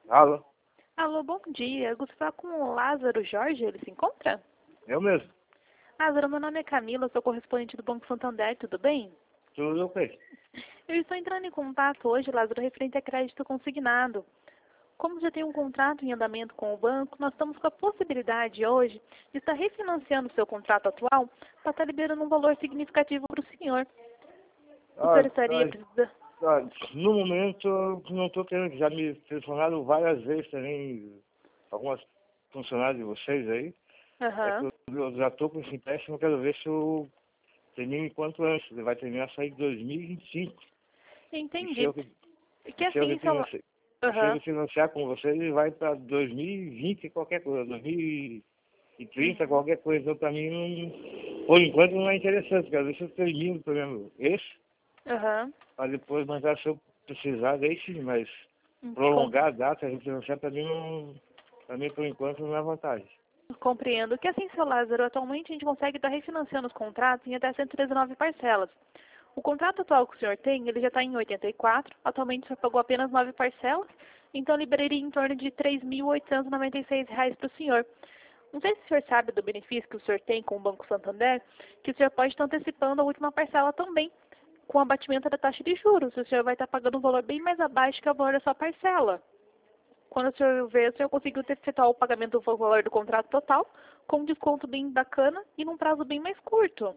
Alô? Alô, bom dia. Eu gostaria de falar com o Lázaro Jorge, ele se encontra? Eu mesmo. Lázaro, meu nome é Camila, sou correspondente do Banco Santander, tudo bem? Tudo ok. Eu estou entrando em contato hoje, Lázaro, referente a crédito consignado. Como já tem um contrato em andamento com o banco, nós estamos com a possibilidade hoje de estar refinanciando o seu contrato atual para estar liberando um valor significativo para o senhor. O senhor estaria precisando... No momento, eu não estou querendo, já me telefonaram várias vezes também, algumas funcionárias de vocês aí. É que Aham, eu já estou com esse empréstimo, eu quero ver se eu termino quanto antes. Ele vai terminar só em 2025. E se entendi. eu, Que se eu assim, seu... refinanciar, se eu Aham. refinanciar com vocês, ele vai para 2020 qualquer coisa, 2030 qualquer coisa. Então, para mim, não, por enquanto, não é interessante. Quero ver se eu termino, por exemplo, esse. Aham. Para depois, mas se eu precisar, daí sim, mas Com- prolongar a data, a refinanciar para mim não, para mim por enquanto não é vantagem. Compreendo. Que assim, seu Lázaro, atualmente a gente consegue estar refinanciando os contratos em até 119 parcelas. O contrato atual que o senhor tem, ele já está em 84, atualmente o senhor pagou apenas 9 parcelas, então liberaria em torno de R$ 3.896 para o senhor. Não sei se o senhor sabe do benefício que o senhor tem com o Banco Santander, que o senhor pode estar antecipando a última parcela também, com o abatimento da taxa de juros. O senhor vai estar pagando um valor bem mais abaixo que o valor da sua parcela. Quando o senhor vê, o senhor conseguiu efetuar o pagamento do valor do contrato total, com um desconto bem bacana e num prazo bem mais curto.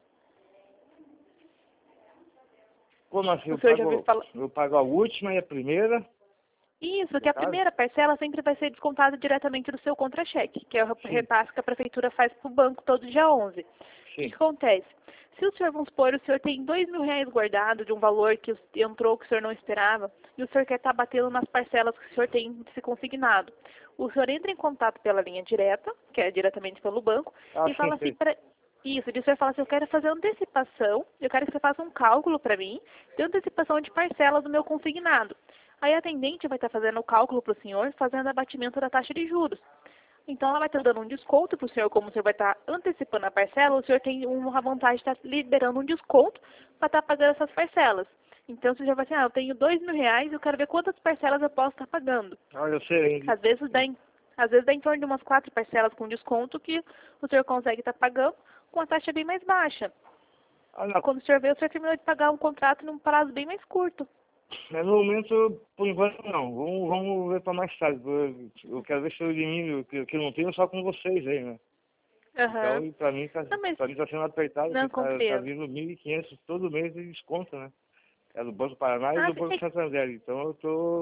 Como assim, O senhor já ouviu falar? eu pago a última e a primeira, Isso, no que a caso? primeira parcela sempre vai ser descontada diretamente do seu contra-cheque, que é o Sim, repasse que a prefeitura faz para o banco todo dia 11. O que sim. acontece? Se o senhor, vamos supor, o senhor tem R$ 2.000 guardado de um valor que entrou que o senhor não esperava, e o senhor quer estar batendo nas parcelas que o senhor tem de se consignado, o senhor entra em contato pela linha direta, que é diretamente pelo banco, Ah, e sim, fala assim sei. para... Isso, o senhor fala assim, eu quero fazer antecipação, eu quero que você faça um cálculo para mim de antecipação de parcelas do meu consignado. Aí a atendente vai estar fazendo o cálculo para o senhor, fazendo abatimento da taxa de juros. Então, ela vai estar dando um desconto para o senhor, como o senhor vai estar antecipando a parcela, o senhor tem uma vantagem de estar liberando um desconto para estar pagando essas parcelas. Então, você já vai assim, eu tenho R$ 2.000, eu quero ver quantas parcelas eu posso estar pagando. Ah, eu sei. Às vezes dá em torno de umas 4 parcelas com desconto que o senhor consegue estar pagando com uma taxa bem mais baixa. Ah, não. Quando o senhor vê, o senhor terminou de pagar um contrato num prazo bem mais curto. Mas no momento, por enquanto, não. Vamos ver para mais tarde. Eu quero ver se eu elimino o que eu não tenho só com vocês aí, né? Aham. Então, para mim Não, mas tá sendo apertado, não porque tá compreendo. vindo 1.500 todo mês de desconto, né? É do Banco Paraná e Ah, do Banco Santander. Então eu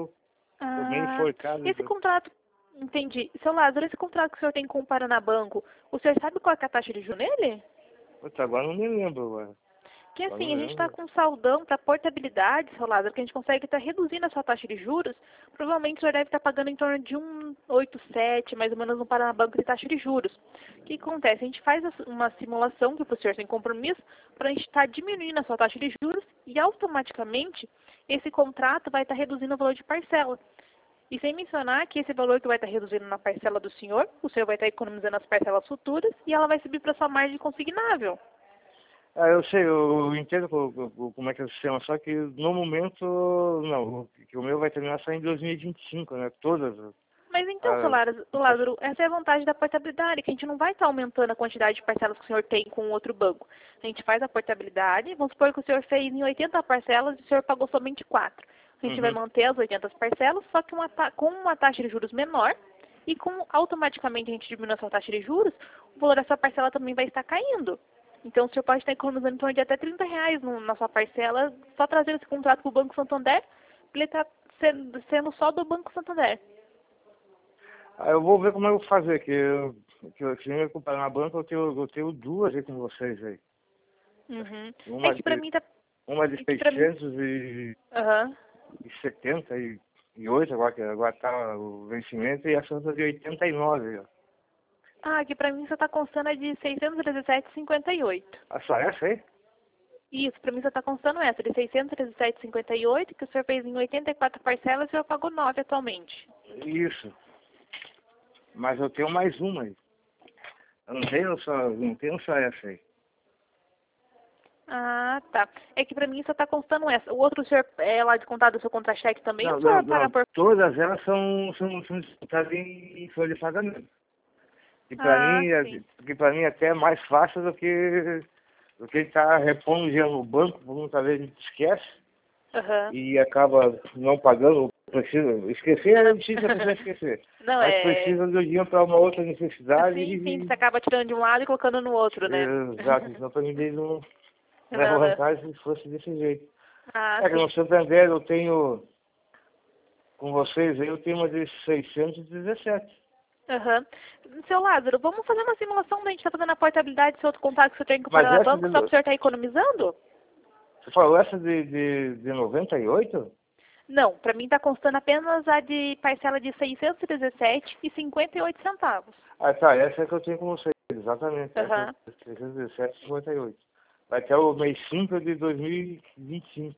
tô meio Ah, enforcado. esse contrato, entendi. Seu Lázaro, esse contrato que o senhor tem com o Paraná Banco, o senhor sabe qual é que é a taxa de juros nele? Puta, agora não me lembro, agora. Que Agora não assim, a me gente está lembro. com saldão para portabilidade, seu Lázaro, que a gente consegue estar reduzindo a sua taxa de juros. Provavelmente o senhor deve estar pagando em torno de 1,87, mais ou menos, no Paraná Banco de taxa de juros. O que acontece? A gente faz uma simulação que o senhor tem compromisso para a gente estar diminuindo a sua taxa de juros e automaticamente esse contrato vai estar reduzindo o valor de parcela. E sem mencionar que esse valor que vai estar reduzindo na parcela do senhor, o senhor vai estar economizando as parcelas futuras e ela vai subir para sua margem consignável. Ah, eu sei, eu entendo como é que é o sistema, só que no momento, não, que o meu vai terminar só em 2025, né? Todas Mas então, seu as... Lázaro, essa é a vantagem da portabilidade, que a gente não vai estar aumentando a quantidade de parcelas que o senhor tem com outro banco. A gente faz a portabilidade, vamos supor que o senhor fez em 80 parcelas e o senhor pagou somente 4. A gente vai Uhum. manter as 80 parcelas, só que com uma taxa de juros menor e automaticamente a gente diminui a sua taxa de juros, o valor dessa parcela também vai estar caindo. Então, o senhor pode estar economizando em torno de até R$ 30 na sua parcela, só trazer esse contrato para o Banco Santander, para ele estar sendo só do Banco Santander. Ah, eu vou ver como eu vou fazer, que eu comprar na banca, eu tenho duas aí com vocês aí. Uhum. É Uma que pra de, mim tá. uma de É que pra mim. 678, Aham. agora, agora tá o vencimento, e a outra de 89, ó. Ah, que pra mim só tá constando a de 617,58. Ah, só essa aí? Isso, pra mim só tá constando essa, de 617,58, que o senhor fez em 84 parcelas e o senhor pagou 9 atualmente. Isso. Mas eu tenho mais uma aí. Eu não tenho só essa aí. Ah, tá. É que pra mim só tá constando essa. O outro, o senhor é lá descontado do seu contra-cheque também, ou Não, o senhor não, paga não. por... Todas elas são descontadas em folha de pagamento. Ah, sim. Que para mim até é mais fácil do que estar repondo dinheiro no banco, porque muitas vezes a gente esquece Aham. e acaba não pagando, precisa. Esquecer é difícil a pessoa esquecer. Não, Mas é... precisa do dinheiro para uma outra necessidade Sim, sim, e, você acaba tirando de um lado e colocando no outro, né? exato, então para mim não é Não, não. vantagem se fosse desse jeito. Ah, É que sim. no Santander eu tenho, com vocês aí, eu tenho uma de 617. Aham. Seu Lázaro, vamos fazer uma simulação da gente tá fazendo a portabilidade do seu outro contato que você tem com o Mas Paraná essa Banco, de, só para o senhor estar economizando? você falou essa de 98? Não, para mim está constando apenas a de parcela de 617,58 centavos. Ah, tá, essa é que eu tenho com vocês, exatamente, essa Aham. é 617,58. Vai até o mês 5 de 2025.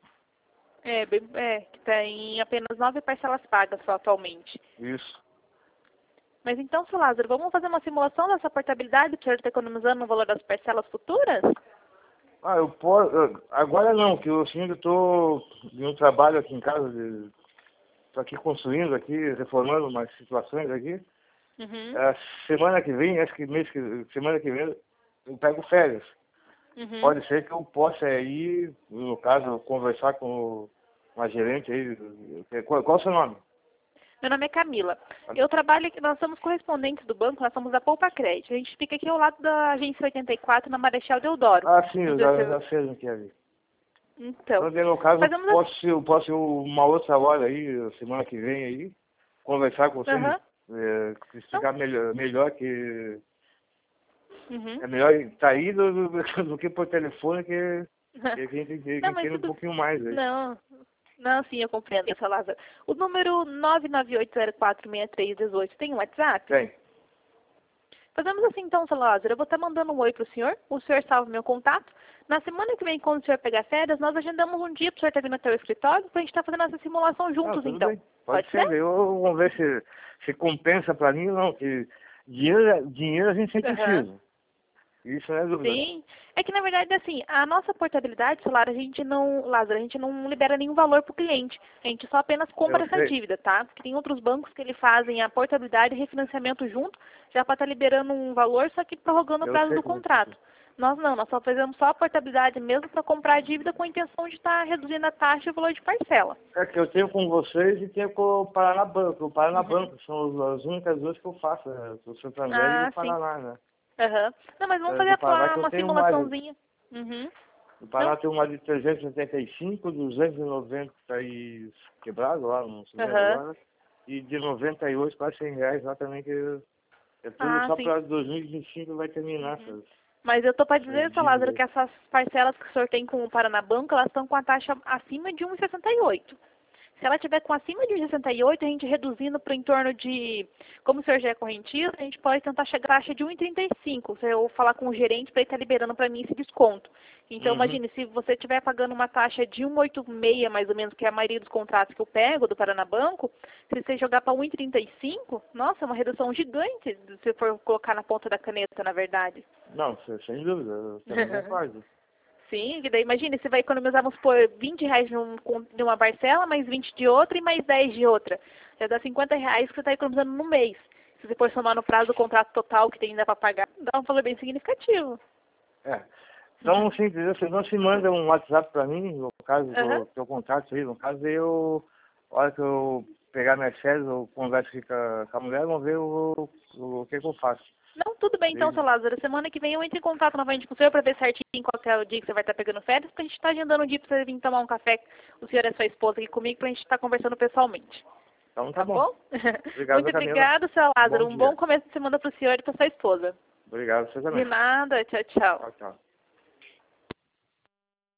Que está em apenas 9 parcelas pagas só atualmente. Isso. Mas então, seu Lázaro, vamos fazer uma simulação dessa portabilidade para o senhor estar economizando no valor das parcelas futuras? Ah, eu posso. Agora não, que eu ainda estou em um trabalho aqui em casa, estou aqui construindo, aqui, reformando umas situações aqui. Uhum. Semana que vem, acho que semana que vem, eu pego férias. Uhum. Pode ser que eu possa ir, no caso, conversar com uma gerente aí. Qual é o seu nome? Meu nome é Camila. Eu trabalho aqui, nós somos correspondentes do banco, nós somos da Poupa Crédito. A gente fica aqui ao lado da agência 84, na Marechal Deodoro. Ah, sim, Não eu sei já, se já sei onde que é ali. Então, Então, no caso, fazemos assim. eu posso ir uma outra hora aí, semana que vem aí, conversar com vocês, Aham. Então, explicar melhor que uhum. é melhor estar aí do que por telefone, que a gente Não, mas entende um tudo... pouquinho mais aí. Não, não, sim, eu compreendo, seu Lázaro. O número 998046318 tem um WhatsApp? Tem. Fazemos assim então, seu Lázaro. Eu vou estar mandando um oi pro o senhor salva meu contato. Na semana que vem, quando o senhor pegar férias, nós agendamos um dia pro senhor estar vindo até o escritório pra gente estar fazendo essa simulação Ah, juntos, tudo então. bem. Pode Pode ser. ser? Vamos ver se compensa para mim ou não, que dinheiro a gente sempre Aham. precisa. Isso não é dúvida. Sim. É que, na verdade, assim, a nossa portabilidade celular, a gente não, Lázaro, a gente não libera nenhum valor para o cliente. A gente só apenas Eu compra essa sei. dívida, tá? Porque tem outros bancos que ele fazem a portabilidade e refinanciamento junto, já para estar liberando um valor, só que prorrogando o Eu prazo sei do como é que contrato. é. Nós não, nós só fazemos só a portabilidade mesmo para comprar a dívida com a intenção de estar reduzindo a taxa e o valor de parcela. É que eu tenho com vocês e tenho com o Paraná Banco. O Paraná Uhum. Banco são as únicas duas que eu faço, né? O Santander e o Ah, sim. Paraná, né? Aham. Não, mas vamos fazer Do Paraná que eu uma tenho mais. simulaçãozinha. Uhum. O Não? Paraná tem uma de 375, 290 tá aí quebrado lá, não se lembra Aham. agora. E de 98, quase R$ 100 lá também, que é tudo Ah, só sim. para 2025 vai terminar Uhum. essas Mas eu tô para dizer, seu Lázaro, dívidas. que essas parcelas que o senhor tem com o Paraná Banco, elas estão com a taxa acima de 1,68. Se ela tiver com acima de 1,68, a gente reduzindo para em torno de, como o senhor já é correntista, a gente pode tentar chegar à taxa de 1,35. Se eu falar com o gerente para ele estar liberando para mim esse desconto. Então, Uhum. imagine, se você estiver pagando uma taxa de 1,86, mais ou menos, que é a maioria dos contratos que eu pego do Paraná Banco, se você jogar para 1,35, nossa, é uma redução gigante, se você for colocar na ponta da caneta, na verdade. Não, sem dúvida, eu também concordo. Sim, que daí imagine, você vai economizar, vamos supor, R$ 20 de uma parcela, mais 20 de outra e mais 10 de outra. Já dá R$ 50 que você está economizando no mês. Se você for somar no prazo do contrato total que tem ainda para pagar, dá um valor bem significativo. É. Então, sim, você não se manda um WhatsApp para mim, no caso Aham. do teu contato aí, no caso a hora que eu pegar minhas férias, eu converso aqui com a mulher, vamos ver o que eu faço. Não, tudo bem então, Beleza? seu Lázaro. Semana que vem eu entro em contato novamente com o senhor para ver certinho qual que é o dia que você vai estar pegando férias, porque a gente está agendando um dia para você vir tomar um café, o senhor e a sua esposa aqui comigo, para a gente estar conversando pessoalmente. Então tá Tá bom. bom? Obrigado, Muito Camila. obrigada, seu Bom Lázaro. Um dia. bom começo de semana para o senhor e para sua esposa. Obrigado, você De também. nada. Tchau, tchau. Tchau, tchau.